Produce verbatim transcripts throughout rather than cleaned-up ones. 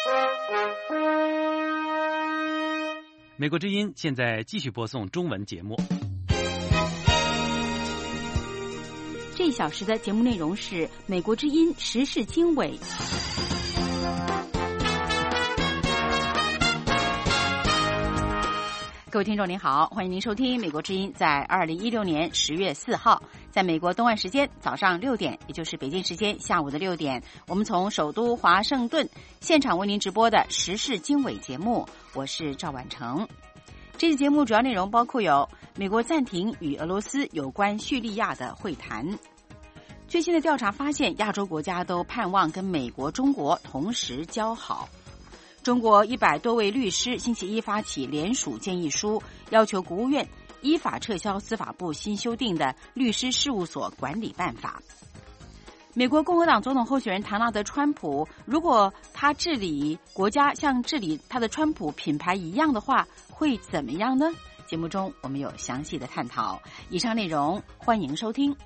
美国之音现在继续播送中文节目。 这一小时的节目内容是美国之音时事经纬。各位听众您好，欢迎您收听美国之音在二零一六年十月四号在美国东岸时间早上六点，也就是北京时间下午的六点，我们从首都华盛顿现场为您直播的时事经纬节目，我是赵婉成。这期节目主要内容包括有美国暂停与俄罗斯有关叙利亚的会谈，最新的调查发现亚洲国家都盼望跟美国、中国同时交好。中国一百多位律师星期一发起联署建议书，要求国务院依法撤销司法部新修订的律师事务所管理办法。美国共和党总统候选人唐纳德·川普，如果他治理国家像治理他的川普品牌一样的话，会怎么样呢？节目中我们有详细的探讨。以上内容欢迎收听。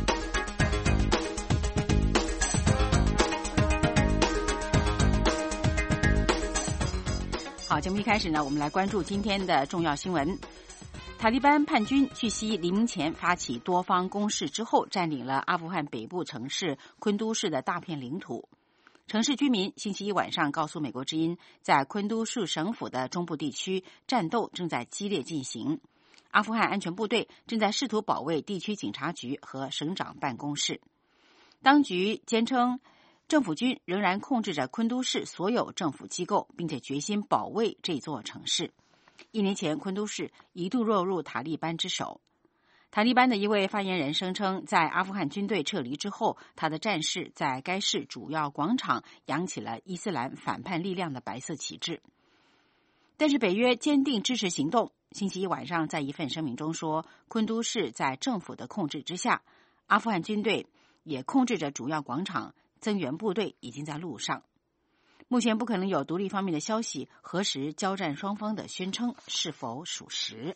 好，节目一开始呢，我们来关注今天的重要新闻。塔利班叛军据悉黎明前发起多方攻势之后，占领了阿富汗北部城市昆都市的大片领土。城市居民星期一晚上告诉美国之音，在昆都士省府的中部地区，战斗正在激烈进行。阿富汗安全部队正在试图保卫地区警察局和省长办公室。当局坚称，政府军仍然控制着昆都市所有政府机构，并且决心保卫这座城市。一年前，昆都市一度落入塔利班之手。塔利班的一位发言人声称，在阿富汗军队撤离之后，他的战士在该市主要广场扬起了伊斯兰反叛力量的白色旗帜。但是北约坚定支持行动，星期一晚上在一份声明中说，昆都市在政府的控制之下，阿富汗军队也控制着主要广场，增援部队已经在路上。目前不可能有独立方面的消息核实交战双方的宣称是否属实。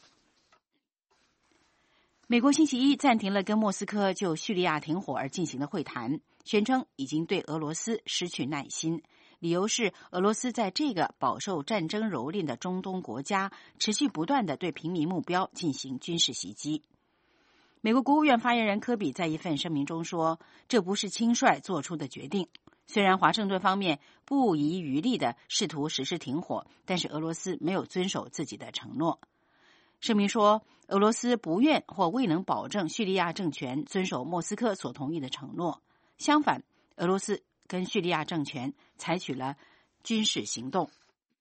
美国星期一暂停了跟莫斯科就叙利亚停火而进行的会谈，宣称已经对俄罗斯失去耐心，理由是俄罗斯在这个饱受战争蹂躏的中东国家持续不断地对平民目标进行军事袭击。美国国务院发言人科比在一份声明中说，这不是轻率做出的决定。虽然华盛顿方面不遗余力地试图实施停火，但是俄罗斯没有遵守自己的承诺。声明说，俄罗斯不愿或未能保证叙利亚政权遵守莫斯科所同意的承诺。相反，俄罗斯跟叙利亚政权采取了军事行动。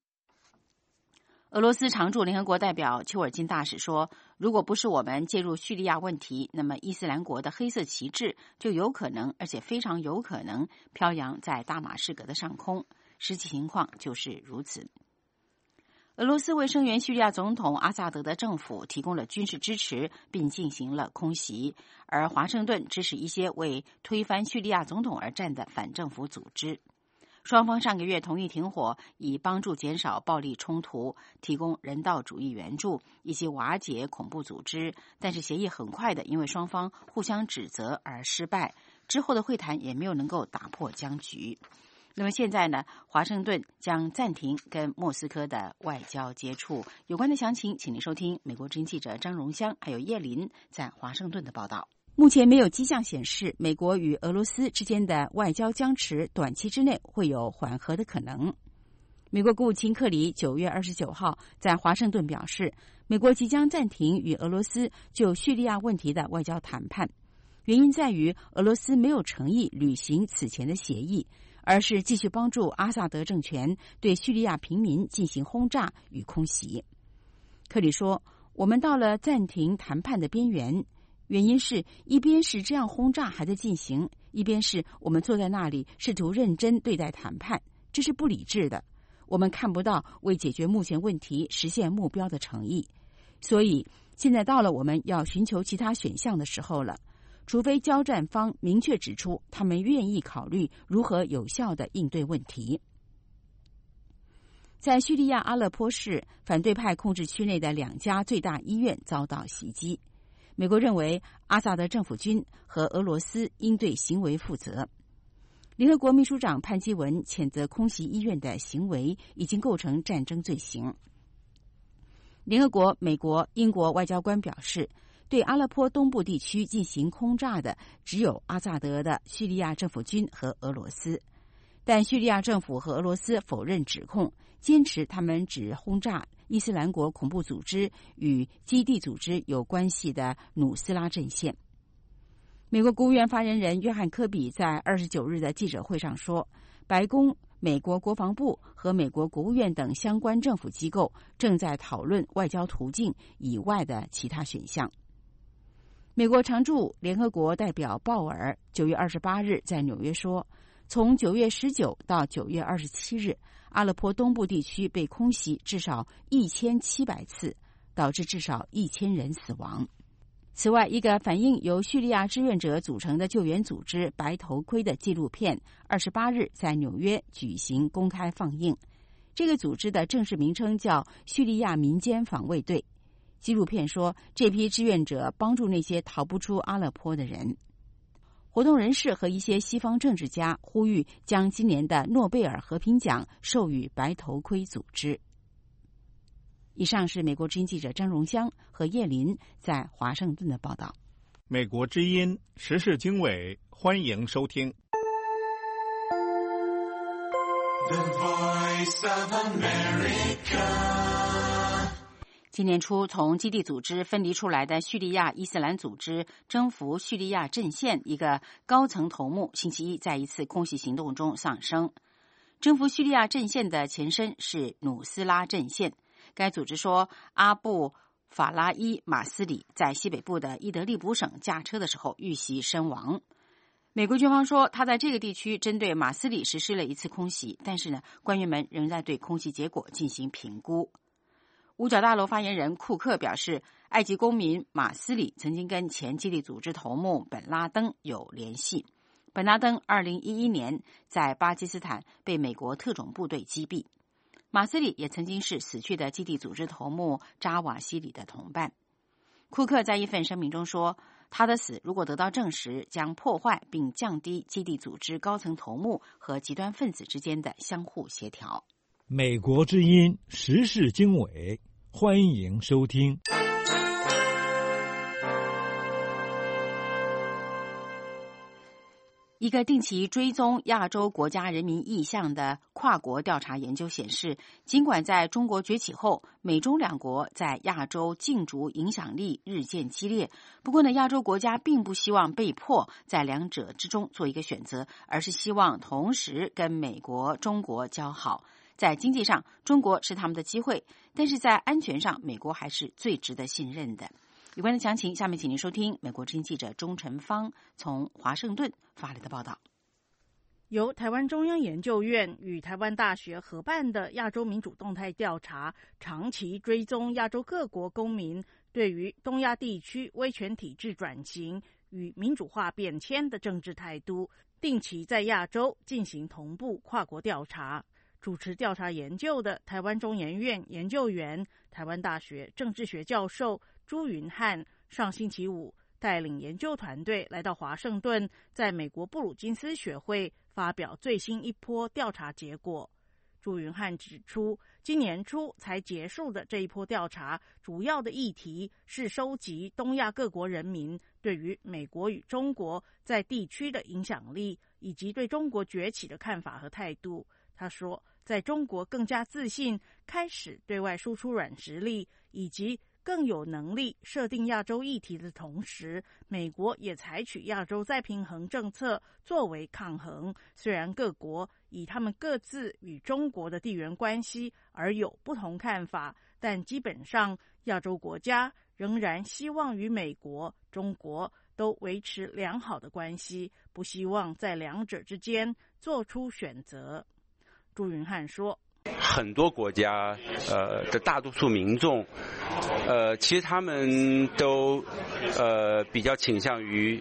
俄罗斯常驻联合国代表丘尔金大使说，如果不是我们介入叙利亚问题，那么伊斯兰国的黑色旗帜就有可能，而且非常有可能飘扬在大马士革的上空。实际情况就是如此。俄罗斯为声援叙利亚总统阿萨德的政府提供了军事支持，并进行了空袭，而华盛顿支持一些为推翻叙利亚总统而战的反政府组织。双方上个月同意停火，以帮助减少暴力冲突，提供人道主义援助，以及瓦解恐怖组织。但是协议很快的因为双方互相指责而失败，之后的会谈也没有能够打破僵局。那么现在呢，华盛顿将暂停跟莫斯科的外交接触。有关的详情，请您收听美国之音记者张荣香还有叶林在华盛顿的报道。目前没有迹象显示美国与俄罗斯之间的外交僵持短期之内会有缓和的可能。美国国务卿克里九月二十九号在华盛顿表示，美国即将暂停与俄罗斯就叙利亚问题的外交谈判，原因在于俄罗斯没有诚意履行此前的协议，而是继续帮助阿萨德政权对叙利亚平民进行轰炸与空袭。克里说，我们到了暂停谈判的边缘，原因是一边是这样轰炸还在进行，一边是我们坐在那里试图认真对待谈判，这是不理智的。我们看不到为解决目前问题实现目标的诚意，所以现在到了我们要寻求其他选项的时候了，除非交战方明确指出他们愿意考虑如何有效地应对问题。在叙利亚阿勒颇市反对派控制区内的两家最大医院遭到袭击，美国认为阿萨德政府军和俄罗斯应对行为负责。 联合国秘书长潘基文谴责空袭医院的行为已经构成战争罪行。联合国、美国、英国外交官表示，对阿勒颇东部地区进行空炸的只有阿萨德的叙利亚政府军和俄罗斯，但叙利亚政府和俄罗斯否认指控，坚持他们只轰炸伊斯兰国恐怖组织与基地组织有关系的努斯拉阵线。美国国务院发言人约翰·科比在二十九日的记者会上说，白宫、美国国防部和美国国务院等相关政府机构正在讨论外交途径以外的其他选项。美国常驻联合国代表鲍尔九月二十八日在纽约说，从九月十九到九月二十七日，阿勒颇东部地区被空袭至少一千七百次，导致至少一千人死亡。此外，一个反映由叙利亚志愿者组成的救援组织白头盔的纪录片二十八日在纽约举行公开放映。这个组织的正式名称叫叙利亚民间防卫队。纪录片说，这批志愿者帮助那些逃不出阿勒颇的人。活动人士和一些西方政治家呼吁将今年的诺贝尔和平奖授予白头盔组织。以上是美国之音记者张荣香和叶林在华盛顿的报道。 美国之音时事经纬，欢迎收听。 The Voice of America。 今年初，从基地组织分离出来的叙利亚伊斯兰组织征服叙利亚阵线一个高层头目，星期一在一次空袭行动中丧生。征服叙利亚阵线的前身是努斯拉阵线。该组织说，阿布法拉伊马斯里在西北部的伊德利卜省驾车的时候遇袭身亡。美国军方说，他在这个地区针对马斯里实施了一次空袭，但是呢，官员们仍在对空袭结果进行评估。五角大楼发言人库克表示，埃及公民马斯里曾经跟前基地组织头目本拉登有联系。本拉登二零一一年在巴基斯坦被美国特种部队击毙。马斯里也曾经是死去的基地组织头目扎瓦西里的同伴。库克在一份声明中说，他的死如果得到证实，将破坏并降低基地组织高层头目和极端分子之间的相互协调。 美国之音时事经纬，欢迎收听。 一个定期追踪亚洲国家人民意向的跨国调查研究显示，尽管在中国崛起后，美中两国在亚洲竞逐影响力日渐激烈，不过呢，亚洲国家并不希望被迫在两者之中做一个选择，而是希望同时跟美国、中国交好。在经济上，中国是他们的机会，但是在安全上，美国还是最值得信任的。有关的详情，下面请您收听美国之音记者钟晨芳从华盛顿发来的报道。 由台湾中央研究院与台湾大学合办的亚洲民主动态调查，长期追踪亚洲各国公民对于东亚地区威权体制转型与民主化变迁的政治态度，定期在亚洲进行同步跨国调查。主持调查研究的台湾中研院研究员、台湾大学政治学教授朱云汉上星期五带领研究团队来到华盛顿，在美国布鲁金斯学会发表最新一波调查结果。朱云汉指出，今年初才结束的这一波调查，主要的议题是收集东亚各国人民对于美国与中国在地区的影响力，以及对中国崛起的看法和态度。他说，在中国更加自信，开始对外输出软实力，以及更有能力设定亚洲议题的同时，美国也采取亚洲再平衡政策作为抗衡。虽然各国以他们各自与中国的地缘关系而有不同看法，但基本上亚洲国家仍然希望与美国、中国都维持良好的关系，不希望在两者之间做出选择。朱云汉说， 很多国家呃的大多数民众呃其实他们都呃比较倾向于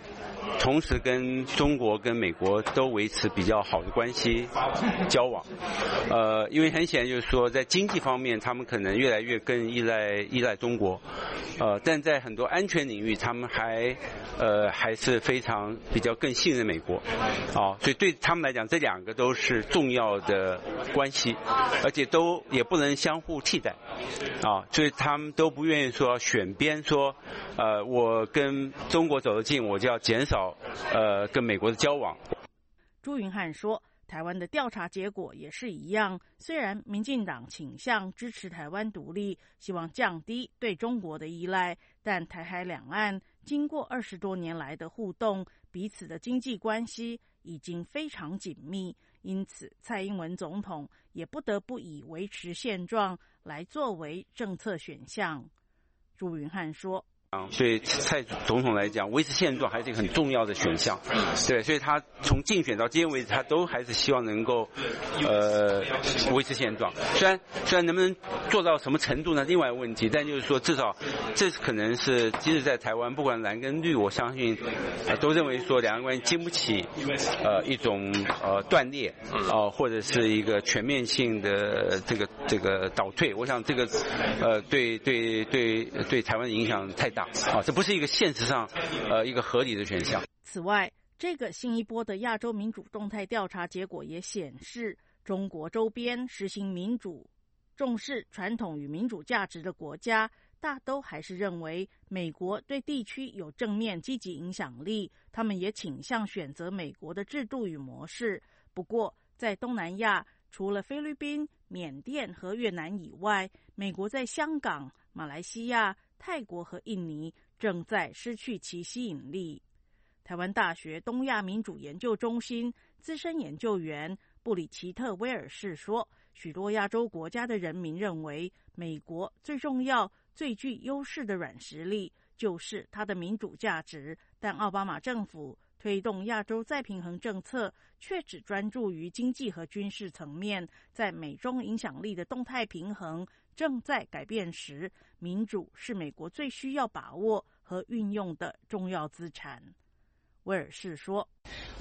同时跟中国跟美国都维持比较好的关系交往。呃，因为很显然就是说，在经济方面，他们可能越来越更依赖依赖中国，呃，但在很多安全领域，他们还呃还是非常比较更信任美国，啊，所以对他们来讲，这两个都是重要的关系，而且都也不能相互替代，啊，所以他们都不愿意说选边说，呃，我跟中国走得近，我就要减少呃跟美国的交往。 朱云汉说，台湾的调查结果也是一样，虽然民进党倾向支持台湾独立，希望降低对中国的依赖，但台海两岸经过二十多年来的互动，彼此的经济关系已经非常紧密，因此蔡英文总统也不得不以维持现状来作为政策选项。朱云汉说， 所以蔡总统来讲，维持现状还是一个很重要的选项。对，所以他从竞选到今天为止，他都还是希望能够呃维持现状。虽然虽然能不能做到什么程度呢，另外一个问题，但就是说至少这可能是即使在台湾，不管蓝跟绿，我相信呃都认为说两岸关系经不起呃一种呃断裂，呃或者是一个全面性的这个这个倒退。我想这个呃对对对对台湾的影响太大。啊，这不是一个现实上呃一个合理的选项。 此外，这个新一波的亚洲民主动态调查结果也显示，中国周边实行民主、重视传统与民主价值的国家，大都还是认为美国对地区有正面积极影响力，他们也倾向选择美国的制度与模式。不过，在东南亚，除了菲律宾、缅甸和越南以外，美国在香港、马来西亚、泰国和印尼正在失去其吸引力。台湾大学东亚民主研究中心资深研究员布里奇特·威尔士说，许多亚洲国家的人民认为，美国最重要、最具优势的软实力就是它的民主价值，但奥巴马政府推动亚洲再平衡政策却只专注于经济和军事层面，在美中影响力的动态平衡正在改变时，民主是美国最需要把握和运用的重要资产。威尔士说，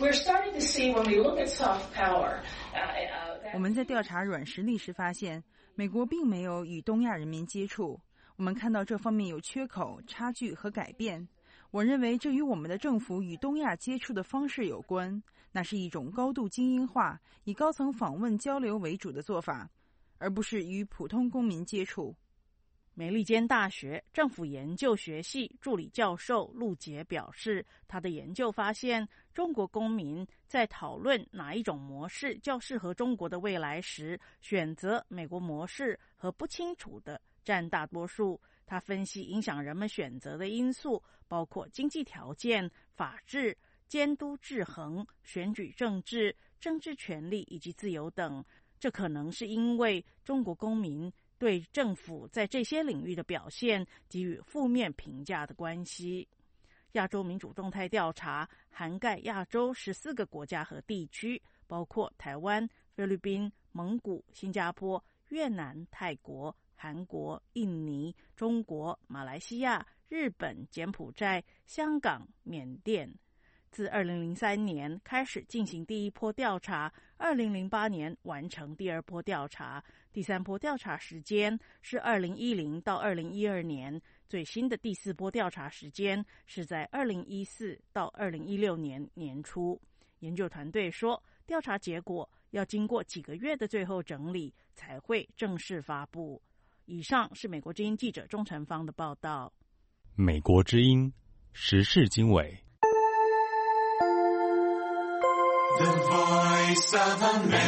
我们在调查软实力时发现，美国并没有与东亚人民接触，我们看到这方面有缺口、差距和改变。我认为这与我们的政府与东亚接触的方式有关，那是一种高度精英化、以高层访问交流为主的做法，而不是与普通公民接触。 美利坚大学政府研究学系助理教授陆杰表示，他的研究发现，中国公民在讨论哪一种模式较适合中国的未来时，选择美国模式和不清楚的占大多数。他分析影响人们选择的因素包括经济条件、法治、监督制衡、选举政治、政治权利以及自由等。这可能是因为中国公民对政府在这些领域的表现给予负面评价的关系。亚洲民主动态调查涵盖亚洲十四个国家和地区，包括台湾、菲律宾、蒙古、新加坡、越南、泰国、韩国、印尼、中国、马来西亚、日本、柬埔寨、香港、缅甸。自二零零三年开始进行第一波调查，二零零八年完成第二波调查，第三波调查时间是二零一零到二零一二年，最新的第四波调查时间是在二零一四到二零一六年年初。研究团队说，调查结果要经过几个月的最后整理才会正式发布。以上是美国之音记者钟成芳的报道。 美国之音时事经纬。 The Voice of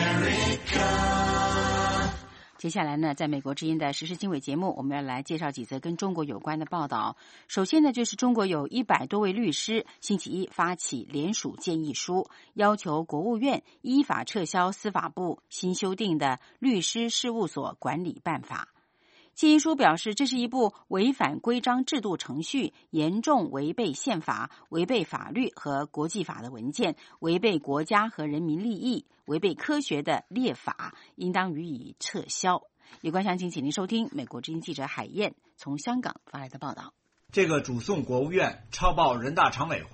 America。 接下来呢，在美国之音的时事经纬节目，我们要来介绍几则跟中国有关的报道。首先呢，就是中国有一百多位律师星期一发起联署建议书，要求国务院依法撤销司法部新修订的律师事务所管理办法。建议书表示，这是一部违反规章制度程序、严重违背宪法、违背法律和国际法的文件，违背国家和人民利益、违背科学的列法，应当予以撤销。有关详情，请您收听美国之音记者海燕从香港发来的报道。 这个主送国务院、抄报人大常委会，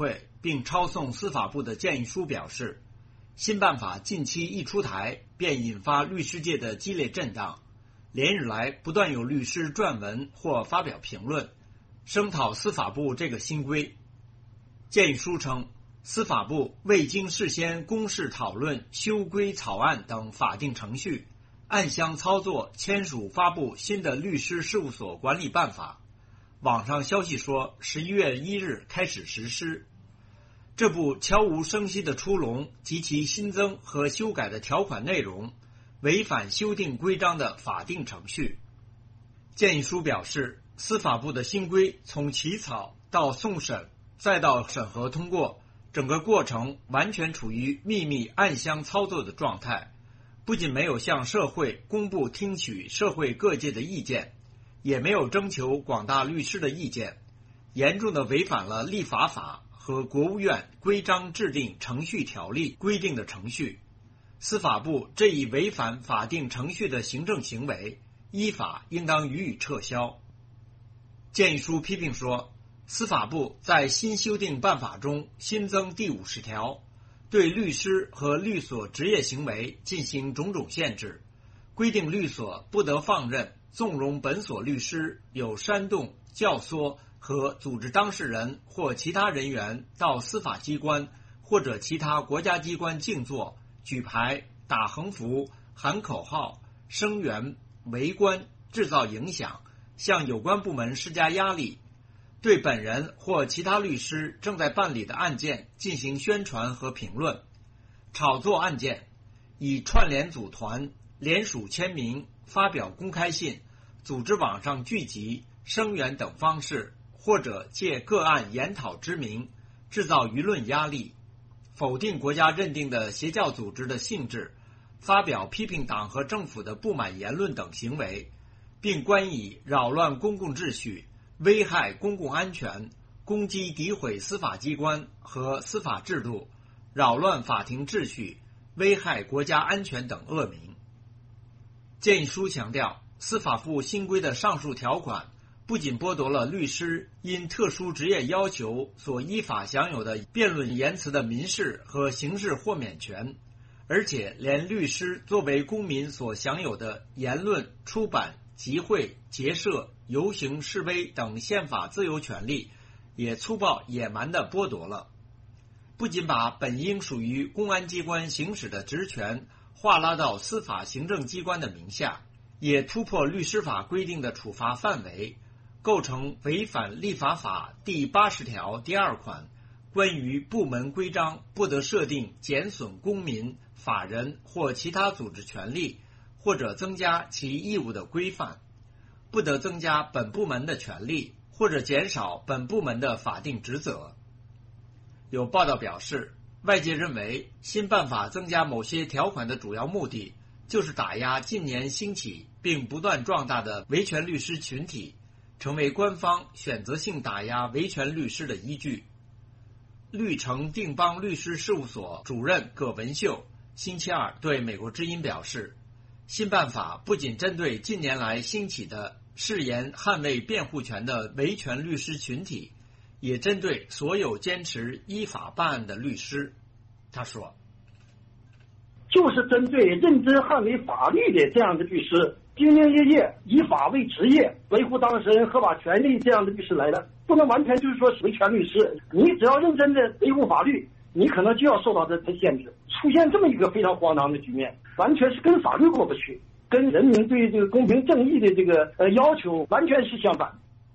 并抄送司法部的建议书表示，新办法近期一出台，便引发律师界的激烈震荡，连日来不断有律师撰文或发表评论，声讨司法部这个新规。建议书称，司法部未经事先公示讨论修规草案等法定程序，暗箱操作签署发布新的律师事务所管理办法。网上消息说十一月一日开始实施。这部悄无声息的出笼及其新增和修改的条款内容，违反修订规章的法定程序。建议书表示，司法部的新规从起草到送审再到审核通过，整个过程完全处于秘密暗箱操作的状态，不仅没有向社会公布听取社会各界的意见，也没有征求广大律师的意见，严重的违反了立法法和国务院规章制定程序条例规定的程序。司法部这一违反法定程序的行政行为，依法应当予以撤销。建议书批评说，司法部在新修订办法中新增第五十条，对律师和律所职业行为进行种种限制，规定律所不得放任纵容本所律师有煽动、教唆和组织当事人或其他人员到司法机关或者其他国家机关静坐、举牌、打横幅、喊口号、声援、围观、制造影响，向有关部门施加压力，对本人或其他律师正在办理的案件进行宣传和评论，炒作案件，以串联组团、联署签名、发表公开信、组织网上聚集、声援等方式，或者借个案研讨之名制造舆论压力，否定国家认定的邪教组织的性质，发表批评党和政府的不满言论等行为，并关以扰乱公共秩序、危害公共安全、攻击诋毁司法机关和司法制度、扰乱法庭秩序、危害国家安全等恶名。建议书强调，司法部新规的上述条款不仅剥夺了律师因特殊职业要求所依法享有的辩论言辞的民事和刑事豁免权，而且连律师作为公民所享有的言论、出版、集会、结社、游行、示威等宪法自由权利也粗暴野蛮地剥夺了。不仅把本应属于公安机关行使的职权划拉到司法行政机关的名下，也突破律师法规定的处罚范围，构成违反立法法第八十条第二款关于部门规章不得设定减损公民、法人或其他组织权利或者增加其义务的规范，不得增加本部门的权利或者减少本部门的法定职责。有报道表示，外界认为新办法增加某些条款的主要目的就是打压近年兴起并不断壮大的维权律师群体，成为官方选择性打压维权律师的依据。绿城定邦律师事务所主任葛文秀星期二对美国之音表示，新办法不仅针对近年来兴起的誓言捍卫辩护权的维权律师群体，也针对所有坚持依法办案的律师。他说， 就是针对认真捍卫法律的这样的律师，兢兢业业以法为职业，维护当事人合法权利这样的律师来的，不能完全就是说维权律师，你只要认真的维护法律，你可能就要受到这些限制。出现这么一个非常荒唐的局面，完全是跟法律过不去，跟人民对这个公平正义的这个呃要求完全是相反。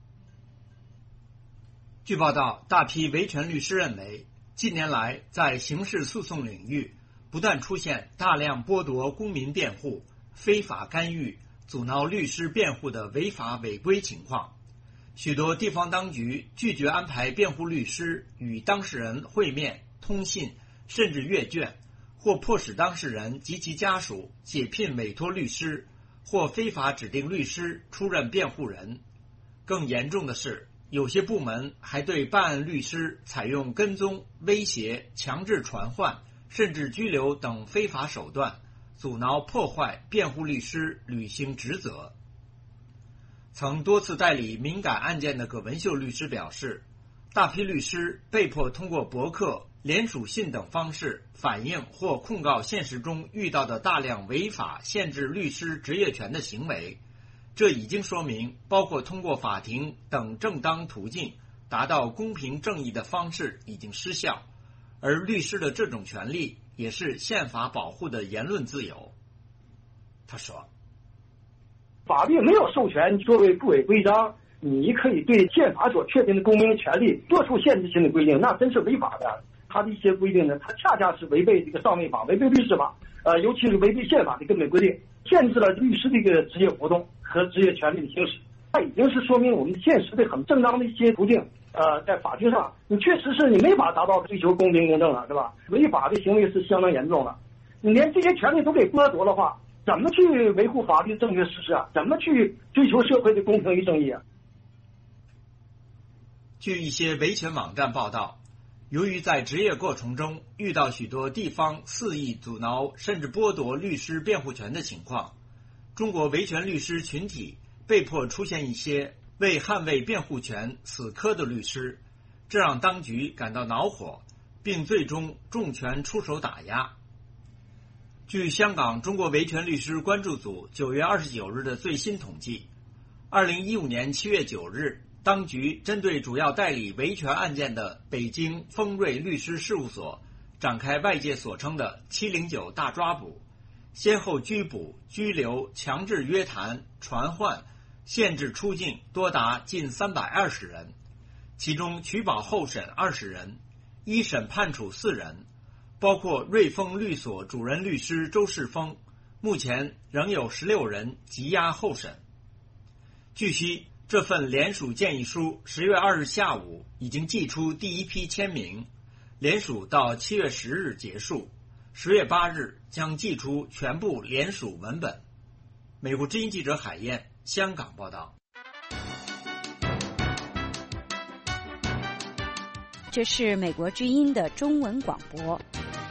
据报道，大批维权律师认为，近年来在刑事诉讼领域不断出现大量剥夺公民辩护、非法干预、阻挠律师辩护的违法违规情况。许多地方当局拒绝安排辩护律师与当事人会面、通信，甚至阅卷，或迫使当事人及其家属解聘委托律师，或非法指定律师出任辩护人。更严重的是，有些部门还对办案律师采用跟踪、威胁、强制传唤，甚至拘留等非法手段，阻挠破坏辩护律师履行职责。曾多次代理敏感案件的葛文秀律师表示， 大批律师被迫通过博客、联署信等方式反映或控告现实中遇到的大量违法限制律师职业权的行为。这已经说明，包括通过法庭等正当途径达到公平正义的方式已经失效，而律师的这种权利也是宪法保护的言论自由。他说， 法律没有授权作为不违规章，你可以对宪法所确定的公民权利做出限制性的规定，那真是违法的。他的一些规定呢，他恰恰是违背这个上位法，违背律师法，呃，尤其是违背宪法的根本规定，限制了律师的一个职业活动和职业权利的行使。它已经是说明我们现实的很正当的一些途径，呃，在法庭上，你确实是你没法达到追求公平公正了，是吧？违法的行为是相当严重的，你连这些权利都给剥夺的话，怎么去维护法律正确实施啊？怎么去追求社会的公平与正义啊？ 据一些维权网站报道，由于在职业过程中遇到许多地方肆意阻挠甚至剥夺律师辩护权的情况，中国维权律师群体被迫出现一些为捍卫辩护权死磕的律师，这让当局感到恼火，并最终重拳出手打压。据香港中国维权律师关注组九月二十九日的最新统计，二零一五年七月九日，当局针对主要代理维权案件的北京丰瑞律师事务所展开外界所称的七零九大抓捕，先后拘捕、拘留、强制约谈、传唤、限制出境多达近三百二十人，其中取保候审二十人，一审判处四人，包括瑞丰律所主任律师周世峰，目前仍有十六人羁押候审。据悉，这份联署建议书十月二日下午已经寄出第一批签名，联署到七月十日结束，十月八日将寄出全部联署文本。美国之音记者海燕，香港报道。 这是美国之音的中文广播。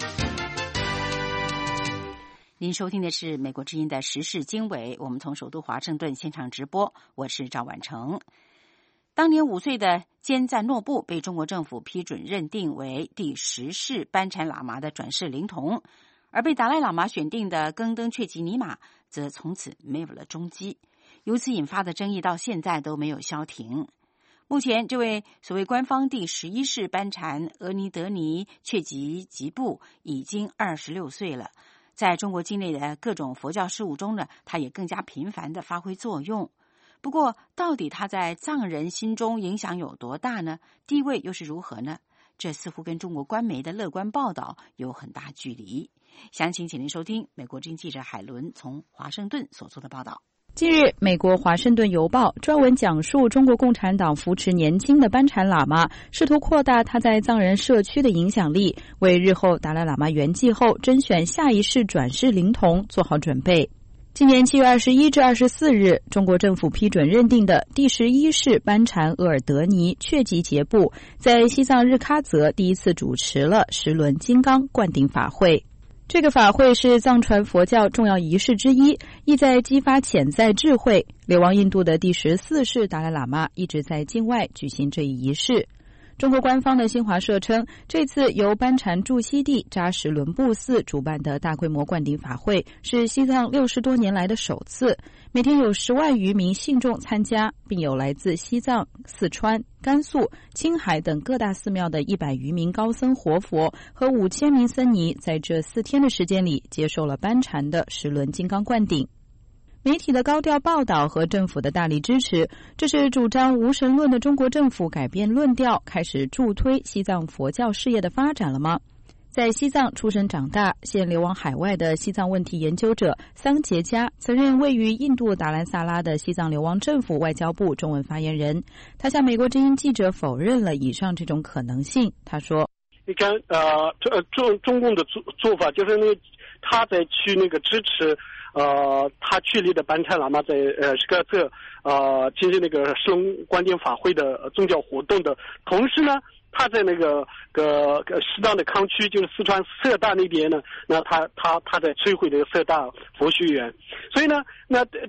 您收听的是美国之音的时事经纬，我们从首都华盛顿现场直播，我是赵婉成。当年五岁的坚赞诺布被中国政府批准认定为第十世班禅喇嘛的转世灵童，而被达赖喇嘛选定的更登却吉尼玛则从此没有了踪迹，由此引发的争议到现在都没有消停。目前这位所谓官方第十一世班禅额尼德尼却吉吉布已经二十六岁了，在中国境内的各种佛教事务中呢，他也更加频繁地发挥作用。不过，到底他在藏人心中影响有多大呢？地位又是如何呢？这似乎跟中国官媒的乐观报道有很大距离。详情请您收听美国之音记者海伦从华盛顿所做的报道。 近日，美国《华盛顿邮报》专文讲述中国共产党扶持年轻的班禅喇嘛，试图扩大他在藏人社区的影响力，为日后达赖喇嘛圆寂后甄选下一世转世灵童做好准备。今年七月二十一至二十四日，中国政府批准认定的第十一世班禅额尔德尼却吉杰布在西藏日喀则第一次主持了十轮金刚灌顶法会。这个法会是藏传佛教重要仪式之一，意在激发潜在智慧。流亡印度的第十四世达赖喇嘛一直在境外举行这一仪式。中国官方的新华社称，这次由班禅驻西地扎什伦布寺主办的大规模灌顶法会是西藏六十多年来的首次，每天有十万余名信众参加，并有来自西藏、四川、甘肃、青海等各大寺庙的一百余名高僧活佛和五千名僧尼，在这四天的时间里接受了班禅的十轮金刚灌顶。媒体的高调报道和政府的大力支持，这是主张无神论的中国政府改变论调，开始助推西藏佛教事业的发展了吗？在西藏出生长大，现流亡海外的西藏问题研究者桑杰加曾任位于印度达兰萨拉的西藏流亡政府外交部中文发言人。他向美国之音记者否认了以上这种可能性。他说：“ 你看，呃，中中共的做做法就是那个他在去那个支持。”呃，他确立的班禅喇嘛在呃这个这呃进行那个十轮灌顶法会的宗教活动的同时呢，他在那个个西藏的康区，就是四川色大那边呢，那他他他在摧毁这个色大佛学院，所以呢，那这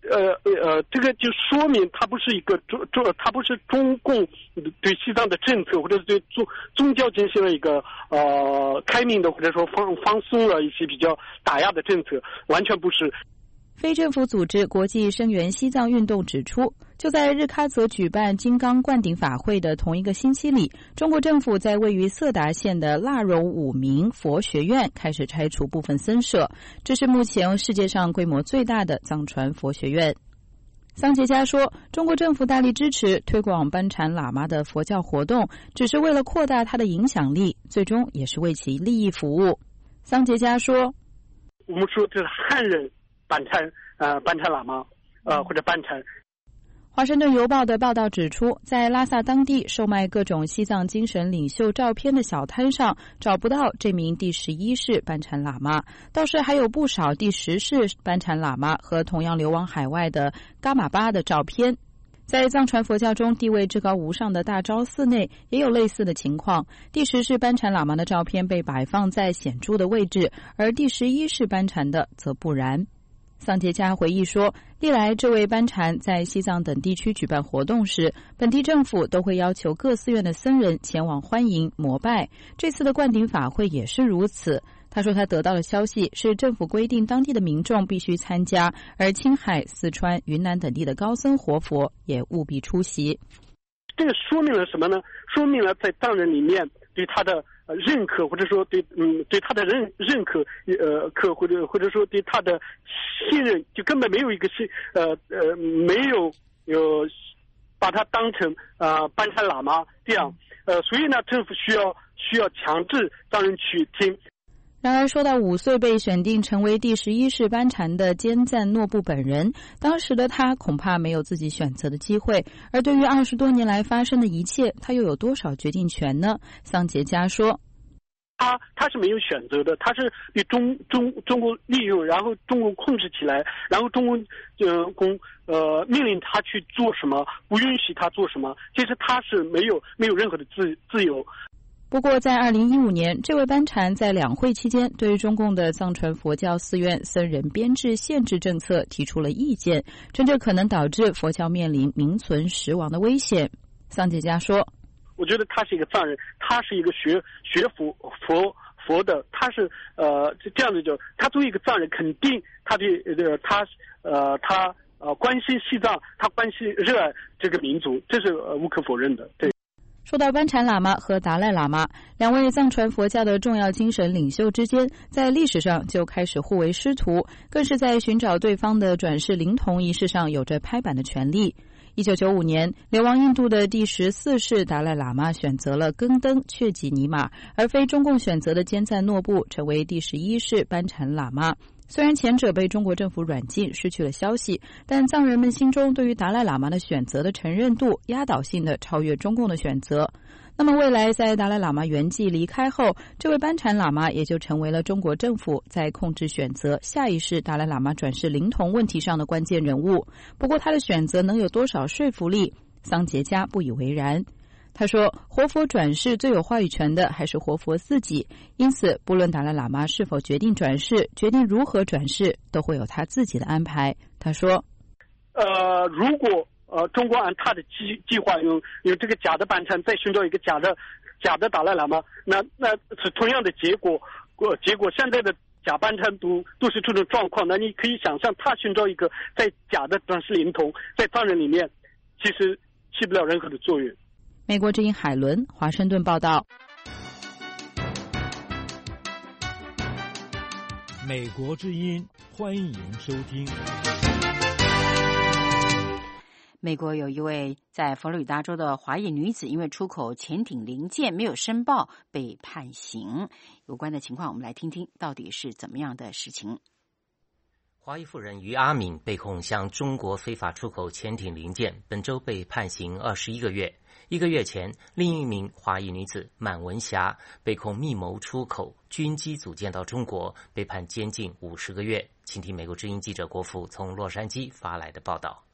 呃呃，这个就说明它不是一个中中，它不是中共对西藏的政策，或者是对宗宗教进行了一个呃开明的，或者说放放松了一些比较打压的政策，完全不是。 非政府组织国际声援西藏运动指出，就在日喀则举办金刚灌顶法会的同一个星期里，中国政府在位于色达县的腊柔五明佛学院开始拆除部分僧舍，这是目前世界上规模最大的藏传佛学院。桑杰加说，中国政府大力支持推广班禅喇嘛的佛教活动，只是为了扩大他的影响力，最终也是为其利益服务。桑杰加说， 我们说这是汉人班禅呃班禅喇嘛呃或者班禅。 华盛顿邮报的报道指出，在拉萨当地售卖各种西藏精神领袖照片的小摊上找不到这名第十一世班禅喇嘛，倒是还有不少第十世班禅喇嘛和同样流亡海外的噶玛巴的照片。在藏传佛教中地位至高无上的大昭寺内也有类似的情况，第十世班禅喇嘛的照片被摆放在显著的位置，而第十一世班禅的则不然。桑杰加回忆说，历来这位班禅在西藏等地区举办活动时，本地政府都会要求各寺院的僧人前往欢迎膜拜，这次的灌顶法会也是如此。他说他得到的消息是政府规定当地的民众必须参加，而青海、四川、云南等地的高僧活佛也务必出席。 这个说明了什么呢？说明了在藏人里面对他的呃认可，或者说对嗯对他的认认可呃可或者或者说对他的信任，就根本没有一个信呃呃没有有把他当成呃班禅喇嘛这样呃，所以呢，政府需要需要强制藏人去听。 然而，说到五岁被选定成为第十一世班禅的坚赞诺布本人，当时的他恐怕没有自己选择的机会。而对于二十多年来发生的一切，他又有多少决定权呢？桑杰加说：“ 他他是没有选择的，他是被中中中国利用，然后中国控制起来，然后中国呃公呃命令他去做什么，不允许他做什么。其实他是没有没有任何的自自由。” 不过，在二零一五年，这位班禅在两会期间对中共的藏传佛教寺院僧人编制限制政策提出了意见，称这可能导致佛教面临名存实亡的危险。桑杰加说：“ 我觉得他是一个藏人，他是一个学学佛佛佛的，他是呃这样子就他作为一个藏人，肯定他的呃他呃他呃关心西藏，他关心热爱这个民族，这是呃无可否认的，对。” 说到班禅喇嘛和达赖喇嘛两位藏传佛教的重要精神领袖之间，在历史上就开始互为师徒，更是在寻找对方的转世灵童仪式上有着拍板的权利。一九九五年，流亡印度的第十四世达赖喇嘛选择了更登确吉尼玛，而非中共选择的坚赞诺布成为第十一世班禅喇嘛。虽然前者被中国政府软禁，失去了消息，但藏人们心中对于达赖喇嘛的选择的承认度压倒性的超越中共的选择。那么未来在达赖喇嘛圆寂离开后，这位班禅喇嘛也就成为了中国政府在控制选择下一世达赖喇嘛转世灵童问题上的关键人物。不过他的选择能有多少说服力，桑杰加不以为然。他说，活佛转世最有话语权的还是活佛自己，因此不论达赖喇嘛是否决定转世，决定如何转世，都会有他自己的安排。他说， 呃，如果呃中国按他的计计划用用这个假的班禅再寻找一个假的假的达赖喇嘛，那那是同样的结果。呃，结果现在的假班禅都都是这种状况，那你可以想象，他寻找一个在假的转世灵童，在藏人里面其实起不了任何的作用。 美国之音海伦，华盛顿报道。 美国之音，欢迎收听。 美国有一位在佛罗里达州的华裔女子，因为出口潜艇零件没有申报被判刑。有关的情况，我们来听听到底是怎么样的事情。 华裔妇人于阿敏被控向中国非法出口潜艇零件，本周被判刑二十一个月。一个月前，另一名华裔女子满文霞被控密谋出口军机组件到中国，被判监禁五十个月。请听美国之音记者国富从洛杉矶发来的报道。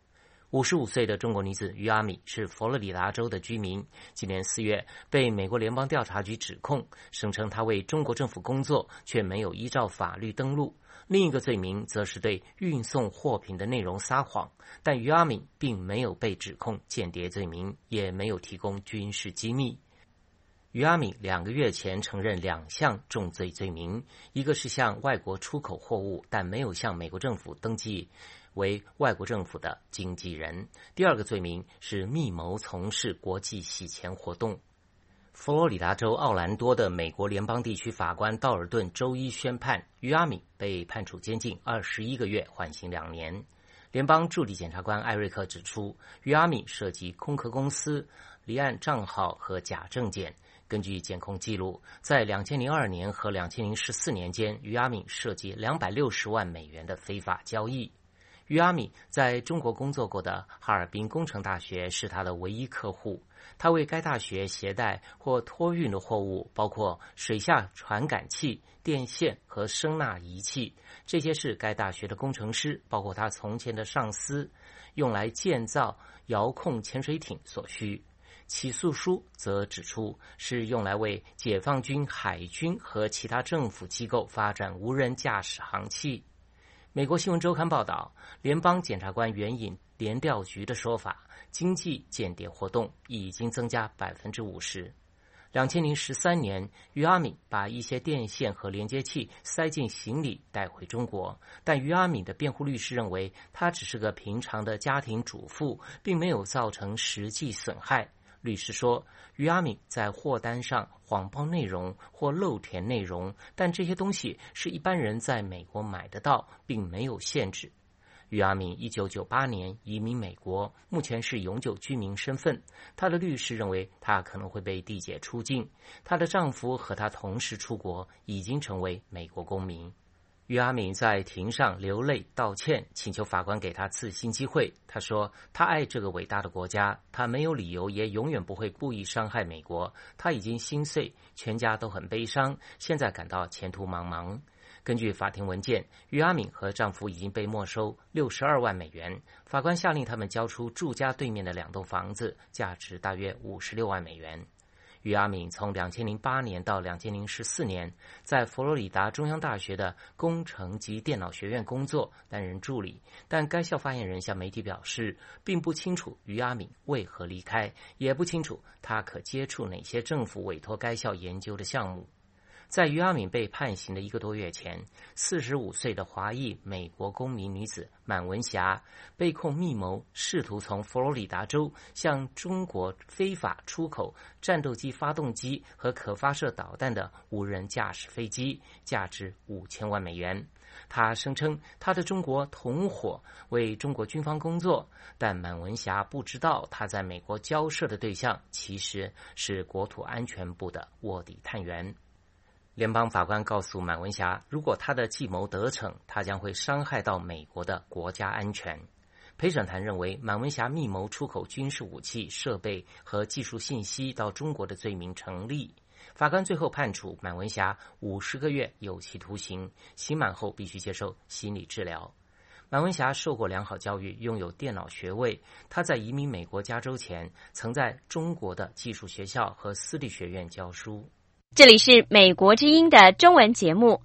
五十五岁的中国女子于阿米是佛罗里达州的居民，今年四月被美国联邦调查局指控，声称她为中国政府工作，却没有依照法律登录。另一个罪名则是对运送货品的内容撒谎，但于阿米并没有被指控间谍罪名，也没有提供军事机密。于阿米两个月前承认两项重罪罪名，一个是向外国出口货物，但没有向美国政府登记为外国政府的经纪人；第二个罪名是密谋从事国际洗钱活动。佛罗里达州奥兰多的美国联邦地区法官道尔顿周一宣判，于阿米被判处监禁二十一个月，缓刑两年。联邦助理检察官艾瑞克指出，于阿米涉及空壳公司、离岸账号和假证件。根据检控记录，在两千零二年和两千零十四年间，于阿米涉及两百六十万美元的非法交易。于阿米在中国工作过的哈尔滨工程大学是他的唯一客户，他为该大学携带或托运的货物包括水下传感器、电线和声纳仪器，这些是该大学的工程师，包括他从前的上司，用来建造遥控潜水艇所需。起诉书则指出，是用来为解放军、海军和其他政府机构发展无人驾驶航器。美国新闻周刊报道，联邦检察官援引联调局的说法，经济间谍活动已经增加 百分之五十。两千零十三年，于阿敏把一些电线和连接器塞进行李带回中国，但于阿敏的辩护律师认为，她只是个平常的家庭主妇，并没有造成实际损害。律师说，于阿敏在货单上谎报内容或漏填内容，但这些东西是一般人在美国买得到，并没有限制。于阿敏一九九八年移民美国，目前是永久居民身份。她的律师认为她可能会被递解出境。她的丈夫和她同时出国，已经成为美国公民。于阿敏在庭上流泪道歉，请求法官给他次新机会。他说，他爱这个伟大的国家，他没有理由也永远不会故意伤害美国。他已经心碎，全家都很悲伤，现在感到前途茫茫。根据法庭文件，于阿敏和丈夫已经被没收六十二万美元。法官下令他们交出住家对面的两栋房子，价值大约五十六万美元。于阿敏从两千零八年到两千零十四年在佛罗里达中央大学的工程及电脑学院工作，担任助理，但该校发言人向媒体表示，并不清楚于阿敏为何离开，也不清楚他可接触哪些政府委托该校研究的项目。在于阿敏被判刑的一个多月前，四十五岁的华裔美国公民女子满文霞被控密谋，试图从佛罗里达州向中国非法出口战斗机发动机和可发射导弹的无人驾驶飞机，价值五千万美元。她声称她的中国同伙为中国军方工作，但满文霞不知道她在美国交涉的对象其实是国土安全部的卧底探员。联邦法官告诉满文霞，如果他的计谋得逞，他将会伤害到美国的国家安全。陪审团认为，满文霞密谋出口军事武器、设备和技术信息到中国的罪名成立。法官最后判处满文霞五十个月有期徒刑，刑满后必须接受心理治疗。满文霞受过良好教育，拥有电脑学位。她在移民美国加州前，曾在中国的技术学校和私立学院教书。 这里是美国之音的中文节目。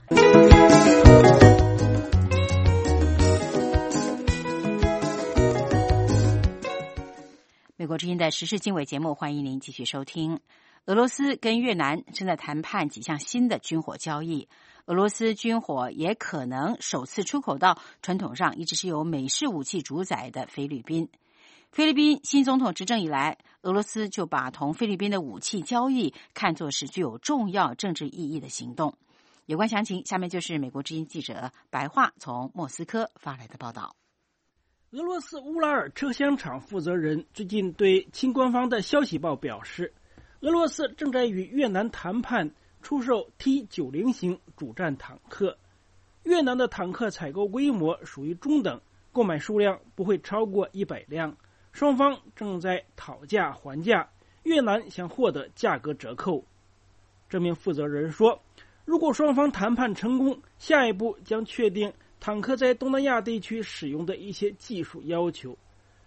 美国之音的时事经纬节目，欢迎您继续收听。俄罗斯跟越南正在谈判几项新的军火交易，俄罗斯军火也可能首次出口到传统上一直是由美式武器主宰的菲律宾。菲律宾新总统执政以来，俄罗斯就把同菲律宾的武器交易看作是具有重要政治意义的行动。有关详情，下面就是美国之音记者白桦从莫斯科发来的报道。 俄罗斯乌拉尔车厢厂负责人最近对亲官方的消息报表示，俄罗斯正在与越南谈判出售 T 九十 型主战坦克。越南的坦克采购规模属于中等，购买数量不会超过一百辆。双方正在讨价还价，越南想获得价格折扣。这名负责人说，如果双方谈判成功，下一步将确定坦克在东南亚地区使用的一些技术要求。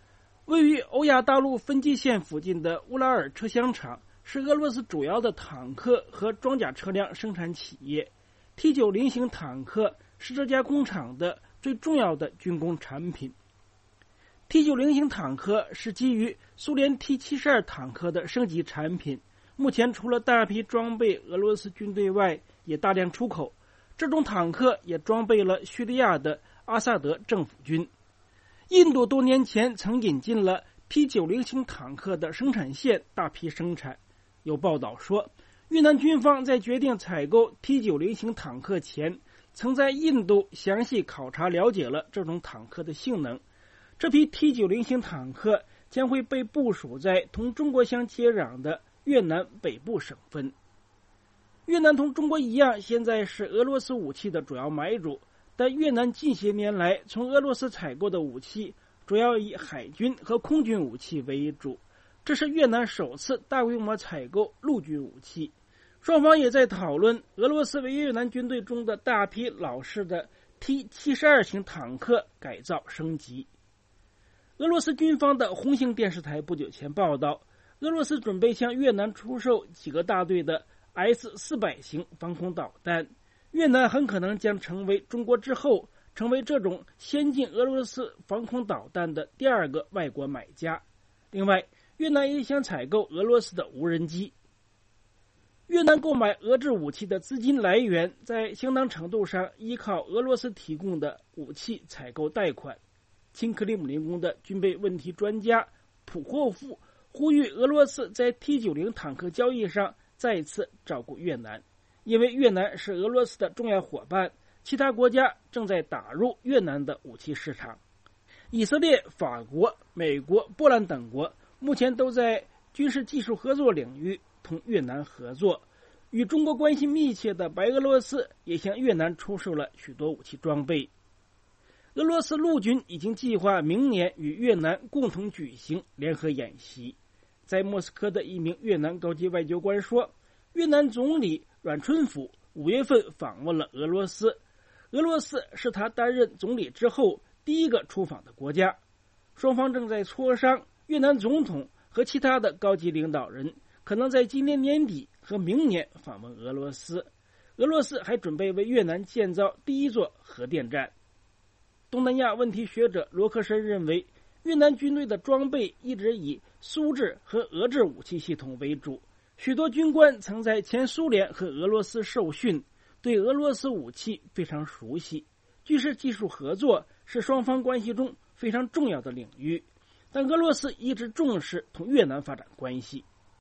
位于欧亚大陆分界线附近的乌拉尔车厢厂是俄罗斯主要的坦克和装甲车辆生产企业。T 九十 型坦克是这家工厂的最重要的军工产品。T 九十 型坦克是基于苏联 T 七十二 坦克的升级产品，目前除了大批装备俄罗斯军队外，也大量出口。这种坦克也装备了叙利亚的阿萨德政府军。印度多年前曾引进了 T 九十 型坦克的生产线，大批生产。有报道说，越南军方在决定采购 T 九十 型坦克前，曾在印度详细考察了解了这种坦克的性能。这批 T 九十 型坦克将会被部署在同中国相接壤的越南北部省份。越南同中国一样，现在是俄罗斯武器的主要买主，但越南近些年来从俄罗斯采购的武器主要以海军和空军武器为主，这是越南首次大规模采购陆军武器。双方也在讨论俄罗斯为越南军队中的大批老式的 T 七十二 型坦克改造升级。俄罗斯军方的红星电视台不久前报道，俄罗斯准备向越南出售几个大队的 S 四百 型防空导弹，越南很可能将成为中国之后成为这种先进俄罗斯防空导弹的第二个外国买家。另外，越南也想采购俄罗斯的无人机。越南购买俄制武器的资金来源在相当程度上依靠俄罗斯提供的武器采购贷款。亲克里姆林宫的军备问题专家普霍夫呼吁俄罗斯在 T 九十 坦克交易上再次照顾越南，因为越南是俄罗斯的重要伙伴，其他国家正在打入越南的武器市场。以色列、法国、美国、波兰等国目前都在军事技术合作领域同越南合作。与中国关系密切的白俄罗斯也向越南出售了许多武器装备。俄罗斯陆军已经计划明年与越南共同举行联合演习。在莫斯科的一名越南高级外交官说，越南总理阮春甫五月份访问了俄罗斯，俄罗斯是他担任总理之后第一个出访的国家。双方正在磋商越南总统和其他的高级领导人可能在今年年底和明年访问俄罗斯。俄罗斯还准备为越南建造第一座核电站。东南亚问题学者罗克申认为，越南军队的装备一直以苏制和俄制武器系统为主，许多军官曾在前苏联和俄罗斯受训，对俄罗斯武器非常熟悉。军事技术合作是双方关系中非常重要的领域，但俄罗斯一直重视同越南发展关系。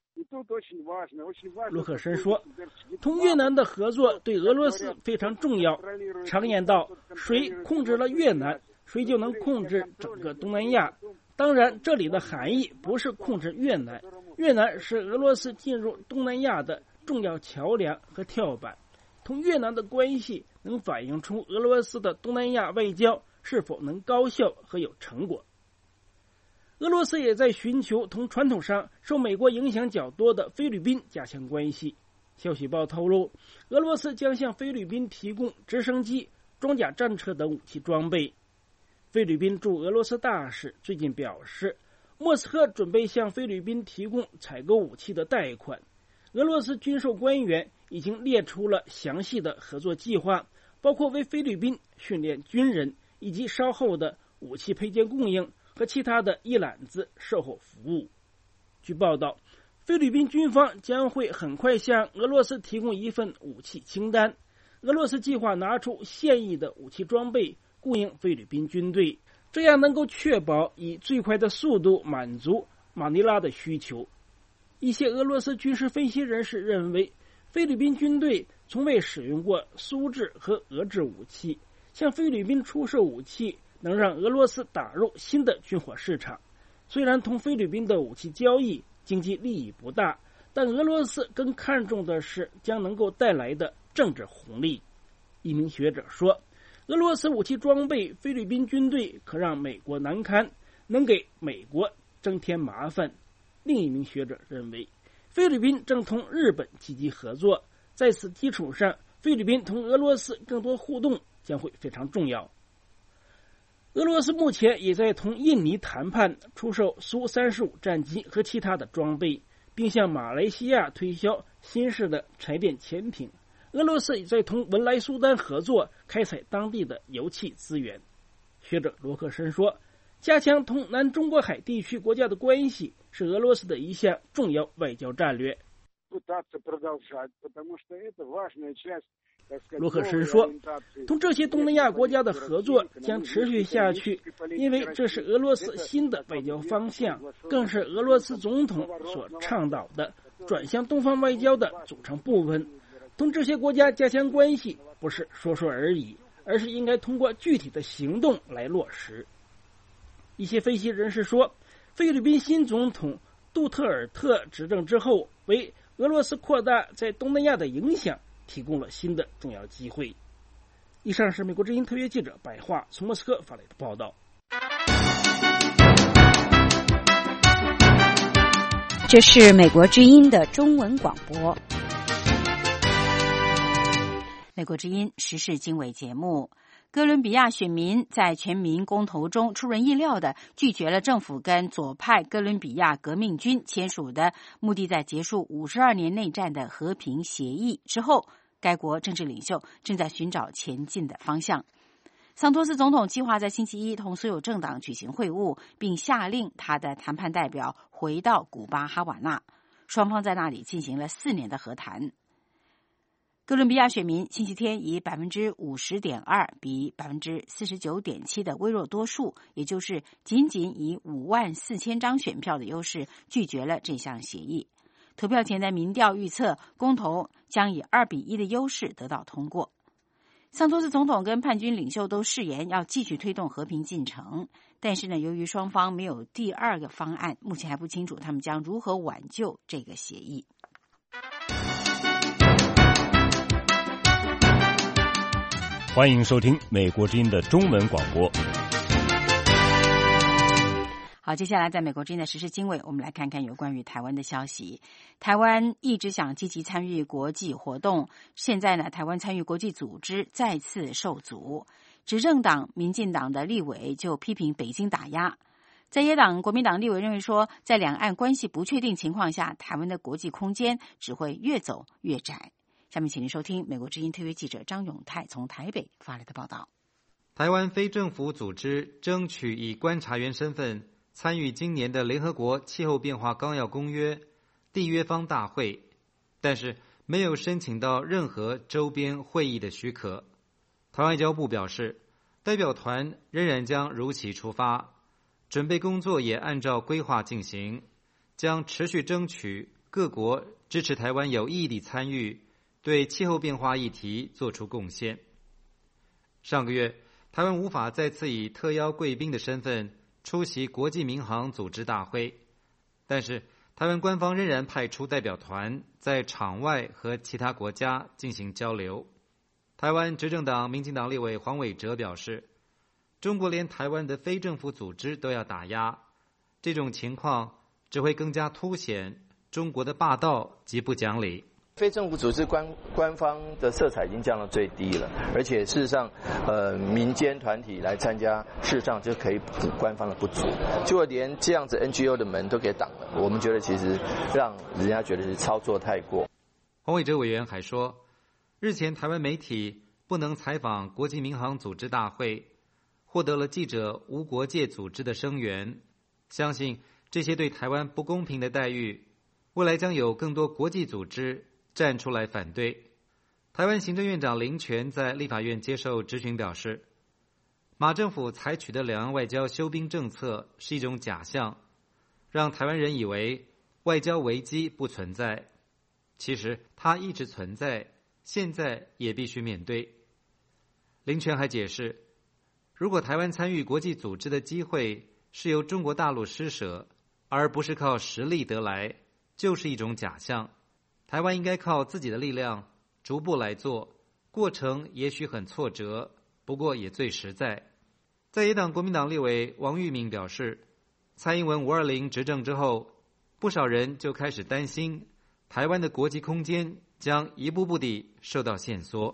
罗克申说，同越南的合作对俄罗斯非常重要。常言道，谁控制了越南，谁就能控制整个东南亚。当然，这里的含义不是控制越南，越南是俄罗斯进入东南亚的重要桥梁和跳板。同越南的关系能反映出俄罗斯的东南亚外交是否能高效和有成果。俄罗斯也在寻求同传统上受美国影响较多的菲律宾加强关系。消息报透露，俄罗斯将向菲律宾提供直升机、装甲战车等武器装备。菲律宾驻俄罗斯大使最近表示，莫斯科准备向菲律宾提供采购武器的贷款。俄罗斯军售官员已经列出了详细的合作计划，包括为菲律宾训练军人，以及稍后的武器配件供应和其他的一揽子售后服务。据报道，菲律宾军方将会很快向俄罗斯提供一份武器清单。俄罗斯计划拿出现役的武器装备供应菲律宾军队，这样能够确保以最快的速度满足马尼拉的需求。一些俄罗斯军事分析人士认为，菲律宾军队从未使用过苏制和俄制武器，向菲律宾出售武器能让俄罗斯打入新的军火市场。虽然同菲律宾的武器交易经济利益不大，但俄罗斯更看重的是将能够带来的政治红利。一名学者说，俄罗斯武器装备菲律宾军队可让美国难堪，能给美国增添麻烦。另一名学者认为，菲律宾正同日本积极合作，在此基础上，菲律宾同俄罗斯更多互动将会非常重要。 俄罗斯目前也在同印尼谈判出售苏三十五战机和其他的装备，并向马来西亚推销新式的柴电潜艇。俄罗斯也在同文莱苏丹合作，开采当地的油气资源。学者罗克申说，加强同南中国海地区国家的关系是俄罗斯的一项重要外交战略。罗克申说，同这些东南亚国家的合作将持续下去，因为这是俄罗斯新的外交方向，更是俄罗斯总统所倡导的转向东方外交的组成部分。同这些国家加强关系不是说说而已，而是应该通过具体的行动来落实。一些分析人士说，菲律宾新总统杜特尔特执政之后，为俄罗斯扩大在东南亚的影响提供了新的重要机会。以上是美国之音特约记者白桦从莫斯科发来的报道。 这是美国之音的中文广播。 美国之音时事经纬节目，哥伦比亚选民在全民公投中出人意料地拒绝了政府跟左派哥伦比亚革命军签署的目的在结束五十二年内战的和平协议之后，该国政治领袖正在寻找前进的方向。桑托斯总统计划在星期一同所有政党举行会晤，并下令他的谈判代表回到古巴哈瓦那，双方在那里进行了四年的和谈。哥伦比亚选民星期天以 百分之五十点二 比 百分之四十九点七 的微弱多数，也就是仅仅以五万四千张选票的优势拒绝了这项协议。投票前的民调预测，公投将以二比一的优势得到通过。桑托斯总统跟叛军领袖都誓言要继续推动和平进程，但是呢，由于双方没有第二个方案，目前还不清楚他们将如何挽救这个协议。 欢迎收听美国之音的中文广播。 好，接下来在美国之音的时事经纬，我们来看看有关于台湾的消息。台湾一直想积极参与国际活动，现在呢，台湾参与国际组织再次受阻。执政党民进党的立委就批评北京打压。在野党国民党立委认为说，在两岸关系不确定情况下，台湾的国际空间只会越走越窄。下面请您收听美国之音特约记者张永泰从台北发来的报道。 台湾非政府组织争取以观察员身份参与今年的联合国气候变化纲要公约缔约方大会，但是没有申请到任何周边会议的许可。台湾外交部表示，代表团仍然将如期出发，准备工作也按照规划进行，将持续争取各国支持台湾有意义地参与，对气候变化议题做出贡献。上个月，台湾无法再次以特邀贵宾的身份出席国际民航组织大会，但是台湾官方仍然派出代表团在场外和其他国家进行交流。台湾执政党民进党立委黄伟哲表示，中国连台湾的非政府组织都要打压，这种情况只会更加凸显中国的霸道及不讲理。 非政府组织官官方的色彩已经降到最低了，而且事实上，呃，民间团体来参加，事实上就可以补官方的不足。就连这样子 N G O 的门都给挡了，我们觉得其实让人家觉得是操作太过。 黄伟哲委员还说，日前台湾媒体不能采访国际民航组织大会，获得了记者无国界组织的声援，相信这些对台湾不公平的待遇，未来将有更多国际组织站出来反对。台湾行政院长林权在立法院接受质询表示，马政府采取的两岸外交休兵政策是一种假象，让台湾人以为外交危机不存在，其实它一直存在，现在也必须面对。林权还解释，如果台湾参与国际组织的机会是由中国大陆施舍，而不是靠实力得来，就是一种假象。台湾应该靠自己的力量逐步来做，过程也许很挫折，不过也最实在。在野党国民党立委王玉敏表示，蔡英文五二零执政之后，不少人就开始担心台湾的国际空间将一步步地受到限缩。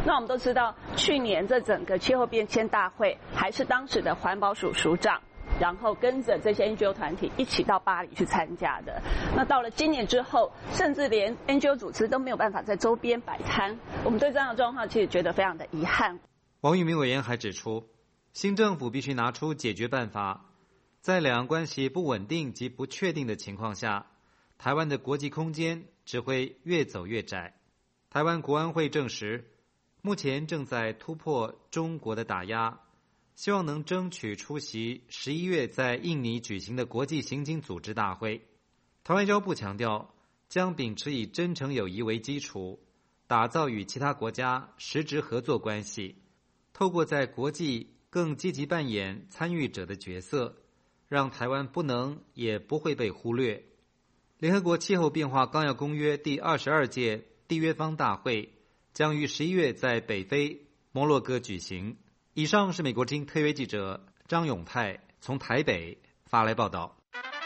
那我们都知道，去年这整个气候变迁大会，还是当时的环保署署长，然后跟着这些 N G O 团体一起到巴黎去参加的。那到了今年之后，甚至连 N G O 组织都没有办法在周边摆摊。我们对这样的状况其实觉得非常的遗憾。 王玉明委员还指出，新政府必须拿出解决办法，在两岸关系不稳定及不确定的情况下，台湾的国际空间只会越走越窄。台湾国安会证实，目前正在突破中国的打压，希望能争取出席十一月在印尼举行的国际刑警组织大会。台湾外交部强调，将秉持以真诚友谊为基础，打造与其他国家实质合作关系，透过在国际更积极扮演参与者的角色，让台湾不能也不会被忽略。联合国气候变化纲要公约第二十二届缔约方大会将于十一月在北非摩洛哥举行。以上是美国之音特约记者张永泰从台北发来报道。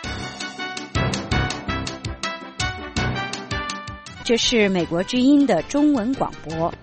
这是美国之音的中文广播。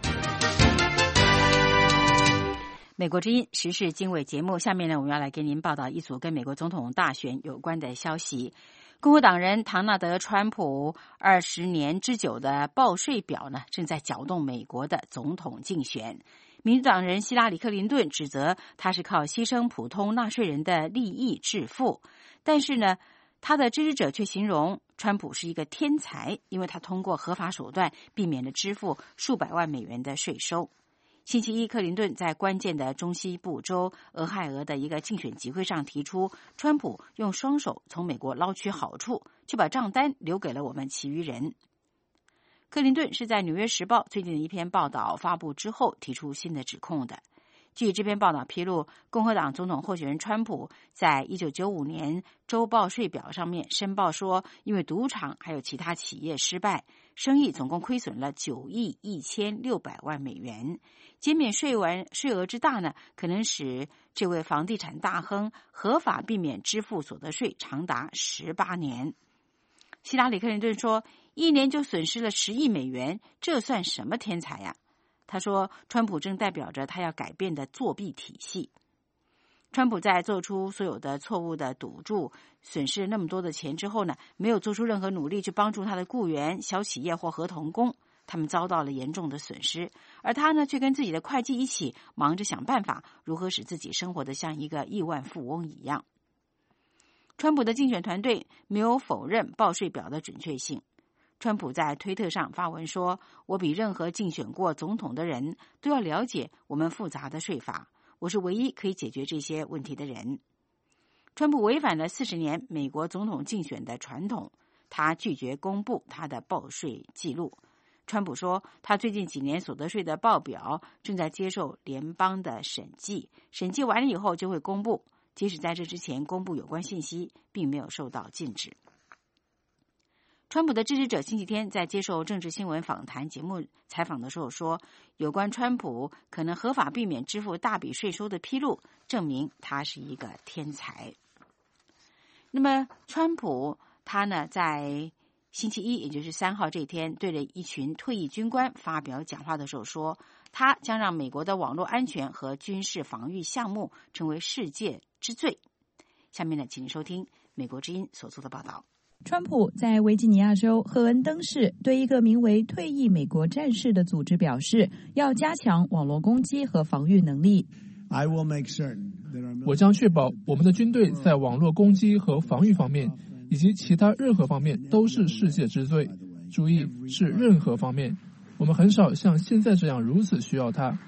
美国之音时事经纬节目，下面呢，我们要来给您报道一组跟美国总统大选有关的消息。共和党人唐纳德·川普二十年之久的报税表呢，正在搅动美国的总统竞选。民主党人希拉里·克林顿指责他是靠牺牲普通纳税人的利益致富，但是呢，他的支持者却形容川普是一个天才，因为他通过合法手段避免了支付数百万美元的税收。星期一，克林顿在关键的中西部州俄亥俄的一个竞选集会上提出，川普用双手从美国捞取好处，却把账单留给了我们其余人。克林顿是在《纽约时报》最近的一篇报道发布之后提出新的指控的。据这篇报道披露，共和党总统候选人川普在一九九五年州报税表上面申报说，因为赌场还有其他企业失败，生意总共亏损了九亿一千六百万美元。减免税完税额之大呢，可能使这位房地产大亨合法避免支付所得税长达十八年。希拉里·克林顿说，一年就损失了十亿美元，这算什么天才呀？他说，川普正代表着他要改变的作弊体系。川普在做出所有的错误的赌注，损失那么多的钱之后呢，没有做出任何努力去帮助他的雇员、小企业或合同工，他们遭到了严重的损失，而他呢，却跟自己的会计一起忙着想办法如何使自己生活得像一个亿万富翁一样。川普的竞选团队没有否认报税表的准确性。川普在推特上发文说，我比任何竞选过总统的人都要了解我们复杂的税法，我是唯一可以解决这些问题的人。川普违反了四十年美国总统竞选的传统，他拒绝公布他的报税记录。川普说，他最近几年所得税的报表正在接受联邦的审计，审计完了以后就会公布，即使在这之前公布有关信息并没有受到禁止。川普的支持者星期天在接受政治新闻访谈节目采访的时候说，有关川普可能合法避免支付大笔税收的披露，证明他是一个天才。那么川普他呢，在星期一，也就是三号这天，对着一群退役军官发表讲话的时候说，他将让美国的网络安全和军事防御项目成为世界之最。下面呢，请您收听美国之音所做的报道。 川普在维吉尼亚州赫恩登市对一个名为退役美国战士的组织表示，要加强网络攻击和防御能力。 我将确保我们的军队在网络攻击和防御方面以及其他任何方面都是世界之最。注意，是任何方面。我们很少像现在这样如此需要它。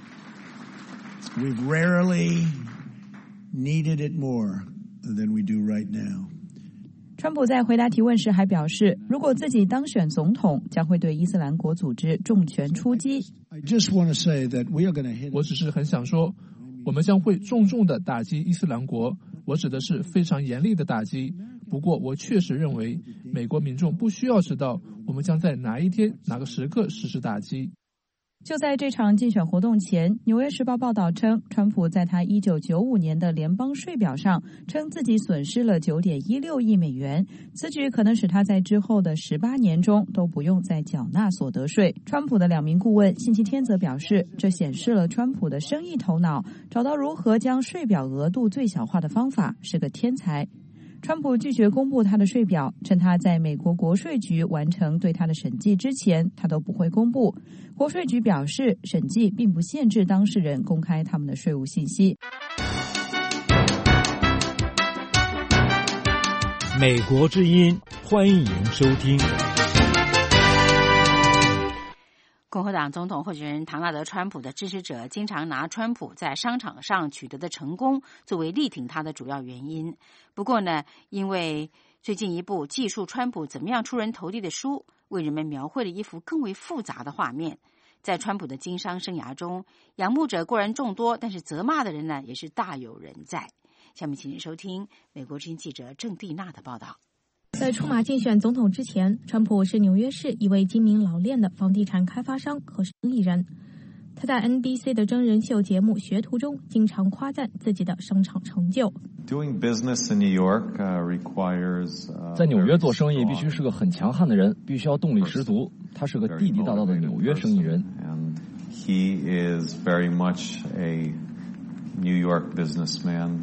We've rarely needed it more than we do right now. 川普在回答提问时还表示，如果自己当选总统，将会对伊斯兰国组织重拳出击。 我只是很想说，我们将会重重的打击伊斯兰国，我指的是非常严厉的打击。不过我确实认为，美国民众不需要知道我们将在哪一天哪个时刻实施打击。 就在这场竞选活动前，《纽约时报》报道称，川普在他一九九五年的联邦税表上称自己损失了 九点一六亿美元，此举可能使他在之后的十八年中都不用再缴纳所得税。川普的两名顾问星期天则表示，这显示了川普的生意头脑，找到如何将税表额度最小化的方法，是个天才。川普拒绝公布他的税表，称他在美国国税局完成对他的审计之前，他都不会公布。国税局表示，审计并不限制当事人公开他们的税务信息。 美国之音，欢迎收听。 共和党总统候选人唐纳德·川普的支持者经常拿川普在商场上取得的成功作为力挺他的主要原因。不过呢，因为最近一部记述川普怎么样出人头地的书，为人们描绘了一幅更为复杂的画面。在川普的经商生涯中，仰慕者固然众多，但是责骂的人呢，也是大有人在。下面请您收听美国之音记者郑蒂娜的报道。 在出马竞选总统之前，川普是纽约市一位精明老练的房地产开发商和生意人。他在 N B C 的真人秀节目《学徒》中经常夸赞自己的商场成就。 Doing business in New York uh, requires, uh, 在纽约做生意必须是个很强悍的人，必须要动力十足。他是个地地道道的纽约生意人。 And he is very much a New York businessman.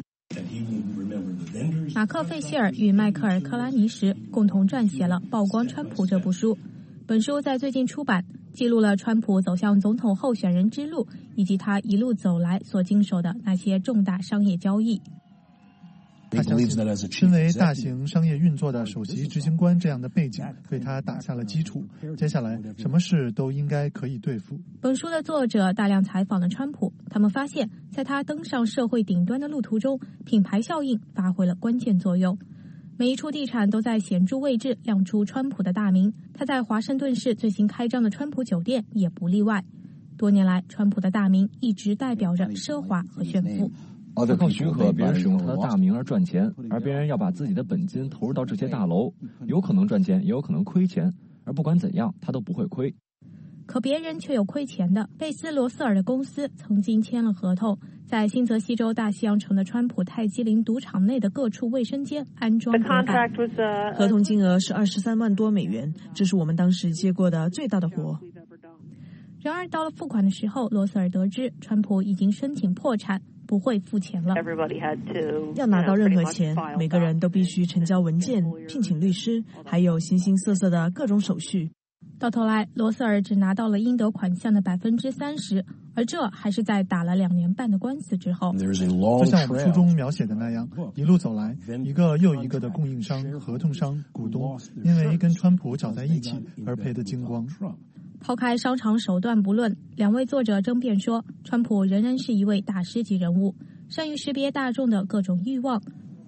马克·费希尔与迈克尔·克拉尼什共同撰写了《曝光川普》这部书。本书在最近出版，记录了川普走向总统候选人之路，以及他一路走来所经手的那些重大商业交易。 他相信，身为大型商业运作的首席执行官这样的背景为他打下了基础。接下来，什么事都应该可以对付。 本书的作者大量采访了川普，他们发现，在他登上社会顶端的路途中，品牌效应发挥了关键作用。每一处地产都在显著位置亮出川普的大名，他在华盛顿市最新开张的川普酒店也不例外。多年来，川普的大名一直代表着奢华和炫富。 他靠许可别人使用他的大名而赚钱，而别人要把自己的本金投入到这些大楼，有可能赚钱，也有可能亏钱，而不管怎样，他都不会亏。 可别人却有亏钱的。贝斯罗瑟尔的公司曾经签了合同，在新泽西州大西洋城的川普泰姬陵赌场内的各处卫生间安装隔板。 合同金额是二十三万多美元，这是我们当时接过的最大的活。 然而到了付款的时候，罗瑟尔得知川普已经申请破产，不会付钱了。 要拿到任何钱，每个人都必须呈交文件、聘请律师，还有形形色色的各种手续。 到头来，罗瑟尔只拿到了应得款项的百分之三十，而这还是在打了两年半的官司之后。 就像我们书中描写的那样，一路走来，一个又一个的供应商、合同商、股东，因为跟川普搅在一起而赔得精光。 抛开商场手段不论，两位作者争辩说，川普仍然是一位大师级人物，善于识别大众的各种欲望。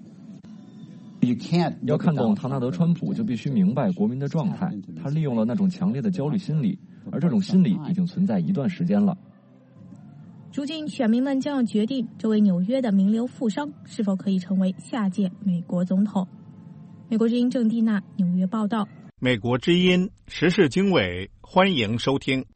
要看懂唐纳德·川普，就必须明白国民的状态。他利用了那种强烈的焦虑心理，而这种心理已经存在一段时间了。 如今，选民们将要决定这位纽约的名流富商是否可以成为下届美国总统。美国之音郑蒂娜纽约报道。 美国之音时事经纬，欢迎收听。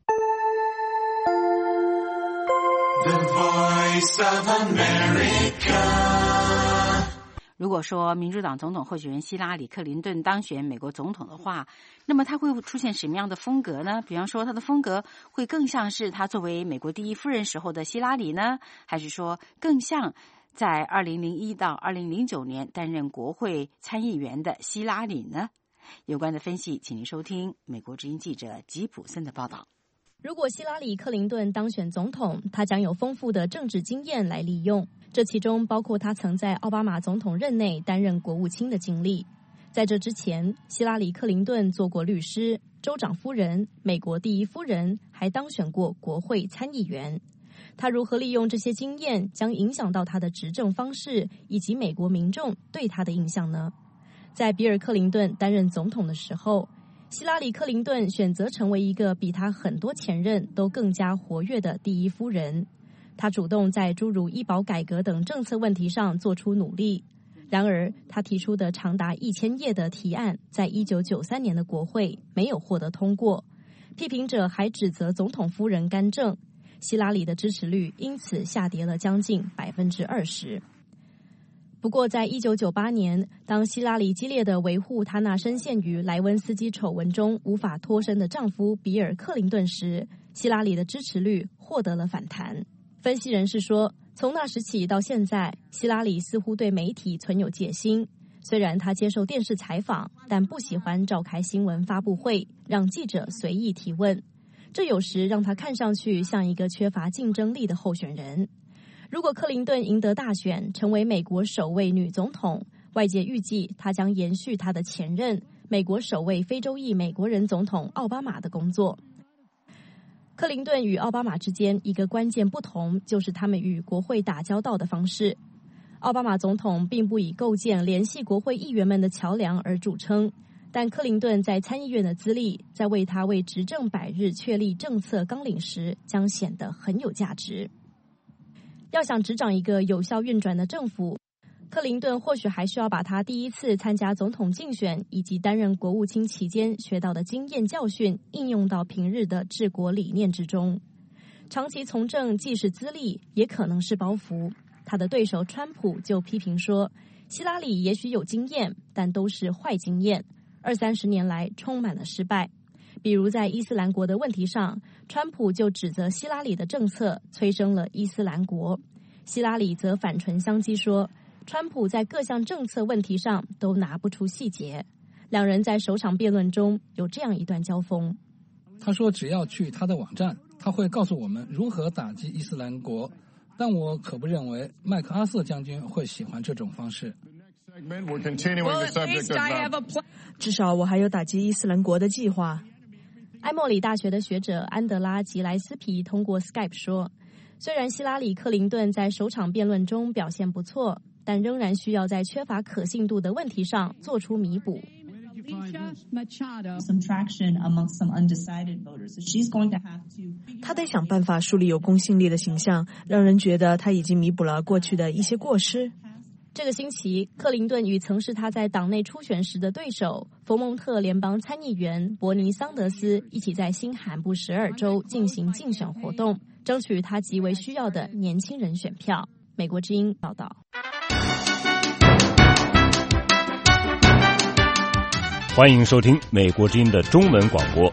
The Voice of America。 如果说民主党总统候选人希拉里·克林顿当选美国总统的话，那么他会出现什么样的风格呢？比方说，他的风格会更像是他作为美国第一夫人时候的希拉里呢，还是说更像在二零零一到二零零九年担任国会参议员的希拉里呢？有关的分析，请您收听美国之音记者吉普森的报道。 如果希拉里·克林顿当选总统，他将有丰富的政治经验来利用，这其中包括他曾在奥巴马总统任内担任国务卿的经历。在这之前，希拉里·克林顿做过律师、州长夫人、美国第一夫人，还当选过国会参议员。他如何利用这些经验，将影响到他的执政方式以及美国民众对他的印象呢？在比尔·克林顿担任总统的时候，希拉里·克林顿选择成为一个比他很多前任都更加活跃的第一夫人。他主动在诸如医保改革等政策问题上做出努力。然而，他提出的长达一千页的提案，在一九九三年的国会没有获得通过。 批评者还指责总统夫人干政，希拉里的支持率因此下跌了将近百分之二十。不过，在一九九八年，当希拉里激烈地维护她那深陷于莱温斯基丑闻中无法脱身的丈夫比尔·克林顿时，希拉里的支持率获得了反弹。分析人士说，从那时起到现在，希拉里似乎对媒体存有戒心。虽然她接受电视采访，但不喜欢召开新闻发布会，让记者随意提问。这有时让她看上去像一个缺乏竞争力的候选人。如果克林顿赢得大选，成为美国首位女总统，外界预计她将延续她的前任美国首位非洲裔美国人总统奥巴马的工作。克林顿与奥巴马之间一个关键不同，就是他们与国会打交道的方式。奥巴马总统并不以构建联系国会议员们的桥梁而著称，但克林顿在参议院的资历，在为他为执政百日确立政策纲领时，将显得很有价值。要想执掌一个有效运转的政府，克林顿或许还需要把他第一次参加总统竞选以及担任国务卿期间学到的经验教训应用到平日的治国理念之中。长期从政既是资历，也可能是包袱。他的对手川普就批评说，希拉里也许有经验，但都是坏经验，二三十年来充满了失败。比如在伊斯兰国的问题上，川普就指责希拉里的政策催生了伊斯兰国，希拉里则反唇相讥说，川普在各项政策问题上都拿不出细节。两人在首场辩论中有这样一段交锋。 他说只要去他的网站，他会告诉我们如何打击伊斯兰国，但我可不认为麦克阿瑟将军会喜欢这种方式。 至少我还有打击伊斯兰国的计划。 埃默里大学的学者安德拉·吉莱斯皮通过 Skype 说，虽然希拉里·克林顿在首场辩论中表现不错，但仍然需要在缺乏可信度的问题上做出弥补。 他得想办法树立有公信力的形象，让人觉得他已经弥补了过去的一些过失。 这个星期，克林顿与曾是他在党内初选时的对手佛蒙特联邦参议员伯尼·桑德斯一起在新罕布什尔州进行竞选活动，争取他极为需要的年轻人选票。美国之音报道。 欢迎收听美国之音的中文广播。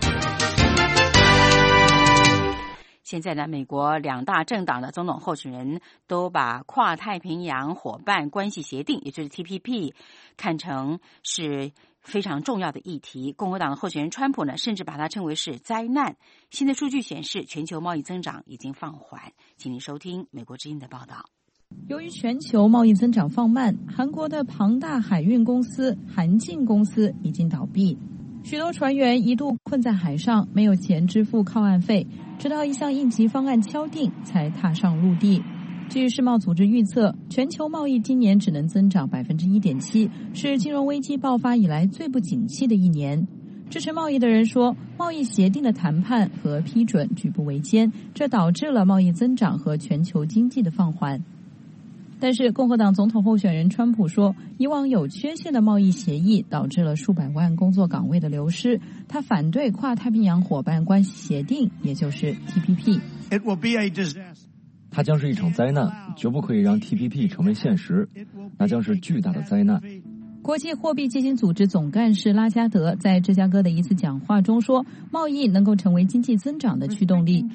现在呢，美国两大政党的总统候选人都把跨太平洋伙伴关系协定，也就是 T P P 看成是非常重要的议题。共和党的候选人川普呢，甚至把它称为是灾难。新的数据显示，全球贸易增长已经放缓。请您收听美国之音的报道。 由于全球贸易增长放慢，韩国的庞大海运公司韩进公司已经倒闭，许多船员一度困在海上，没有钱支付靠岸费，直到一项应急方案敲定，才踏上陆地。据世贸组织预测，全球贸易今年只能增长 百分之一点七， 是金融危机爆发以来最不景气的一年。支持贸易的人说，贸易协定的谈判和批准举步维艰，这导致了贸易增长和全球经济的放缓。但是共和党总统候选人川普说，以往有缺陷的贸易协议导致了数百万工作岗位的流失，他反对跨太平洋伙伴关系协定，也就是 T P P。 它将是一场灾难，绝不可以让 T P P 成为现实，那将是巨大的灾难。 国际货币基金组织总干事拉加德在芝加哥的一次讲话中说，贸易能够成为经济增长的驱动力。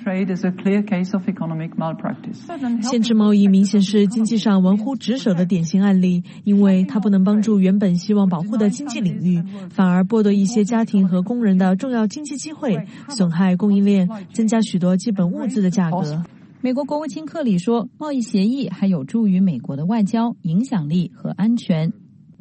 限制贸易明显是经济上玩忽职守的典型案例，因为它不能帮助原本希望保护的经济领域，反而剥夺一些家庭和工人的重要经济机会，损害供应链，增加许多基本物资的价格。 美国国务卿克里说，贸易协议还有助于美国的外交、影响力和安全。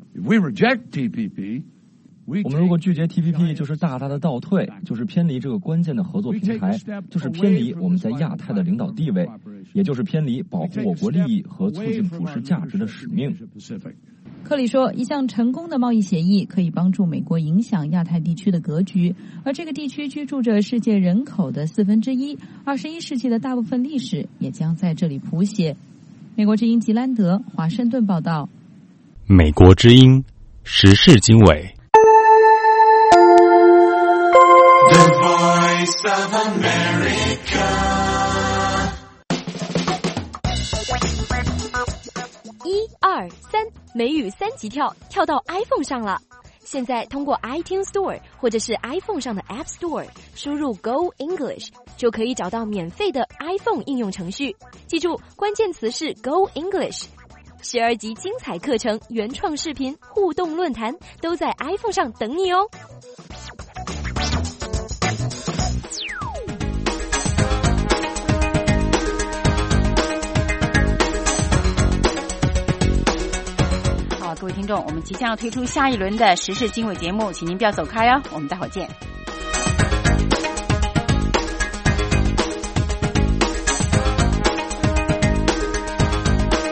我们如果拒绝 T P P， 就是大大的倒退，就是偏离这个关键的合作平台，就是偏离我们在亚太的领导地位，也就是偏离保护我国利益和促进普世价值的使命。 克里说，一项成功的贸易协议可以帮助美国影响亚太地区的格局，而这个地区居住着世界人口的四分之一，二十一世纪的大部分历史也将在这里谱写。美国之音吉兰德，华盛顿报道。 美国之音时事经纬。 The Voice Voice of America. 一二三，美语三级跳，跳到 iPhone 上了。现在通过 iTunes Store 或者是 iPhone 上的 App Store 输入 Go English 就可以找到免费的 iPhone 应用程序。记住，关键词是 Go English。十二集精彩课程、原创视频、互动论坛都在 iPhone 上等你哦。 好，各位听众，我们即将要推出下一轮的时事经纬节目，请您不要走开哦，我们待会儿见。